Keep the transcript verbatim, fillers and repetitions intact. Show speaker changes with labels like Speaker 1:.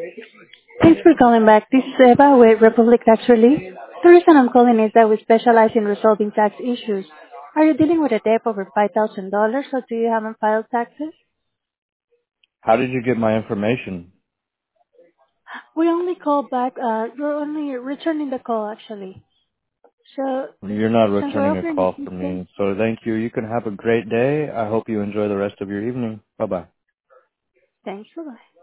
Speaker 1: Thanks for calling back. This is Eva with Republic Tax Relief. The reason I'm calling is that we specialize in resolving tax issues. Are you dealing with a debt over five thousand dollars or do you haven't filed taxes?
Speaker 2: How did you get my information?
Speaker 1: We only call back, uh, you're only returning the call actually. So,
Speaker 2: You're not
Speaker 1: since we're
Speaker 2: returning a
Speaker 1: offering
Speaker 2: call from
Speaker 1: assistance,
Speaker 2: me. So thank you. You can have a great day. I hope you enjoy the rest of your evening. Bye bye.
Speaker 1: thanks, bye-bye.